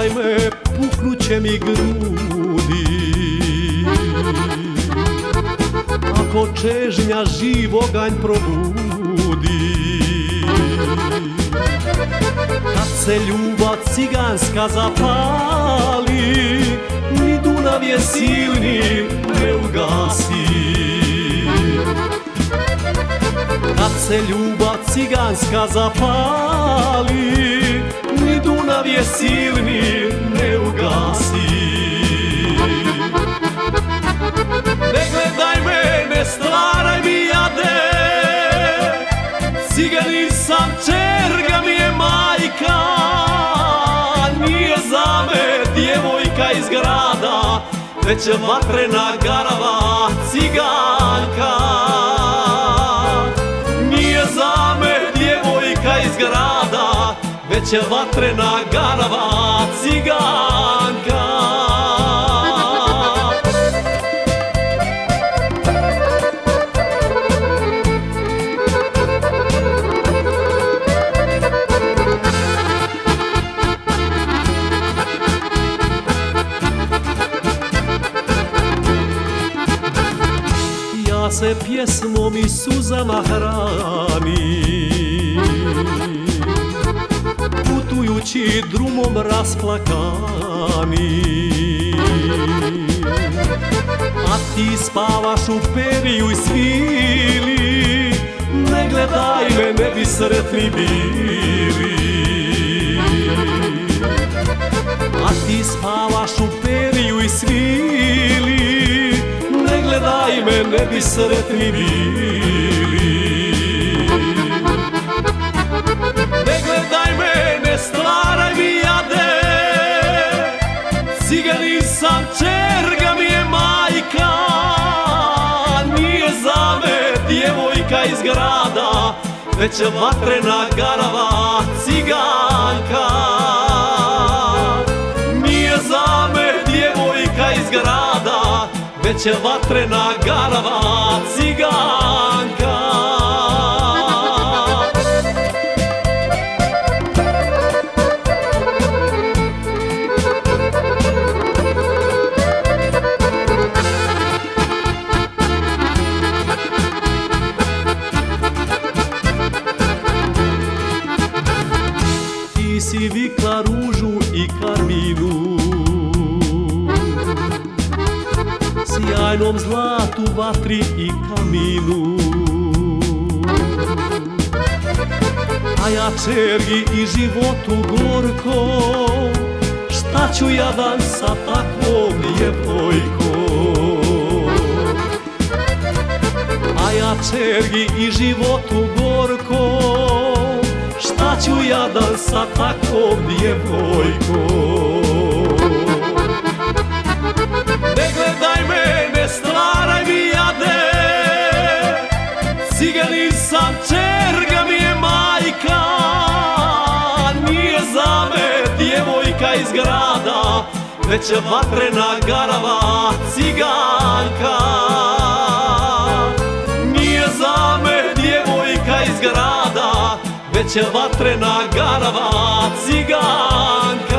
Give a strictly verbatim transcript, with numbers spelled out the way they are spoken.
gledaj me, puknuće mi grudi. Ako čežnja živ oganj probudi, kad se ljubav ciganska zapali, ni Dunav je silni ne ugasi. Kad se ljubav ciganska zapali, ni Dunav je silni ne ugasi. Ne gledaj me, ne stvaraj mi jade, ciganin sam, čerga mi je majka. Nije za me djevojka iz grada, već je vatrena garava ciganka. Nije za me djevojka iz grada, već je vatrena garava ciganka. Ja se pjesmom i suzama hranim, putujući drumom rasplakani. A ti spavaš u periju i svili, ne gledaj me, ne bi sretni bili. A ti spavaš u periju i svili, ne gledaj me, ne bi sretni bili. Ne gledaj me, ne stvaraj mi jade, ciganin sam, čerga mi je majka. Nije za me djevojka iz grada, već je vatrena garava ciganka. Nije za me djevojka iz grada, već je vatrena garava ciganka. Ti si vikla ružu i karminu, sjajnom zlatu, vatri i kaminu. A ja čergi i životu gorko, šta ću jadan sa takvom djevojkom. A ja čergi i životu gorko, šta ću jadan sa takvom djevojkom. Ne gledaj me, ne stvaraj mi jade, ciganin sam, čerga mi je majka. Nije za me djevojka iz grada, već je vatrena garava ciganka. Nije za me djevojka iz grada, već je vatrena garava ciganka.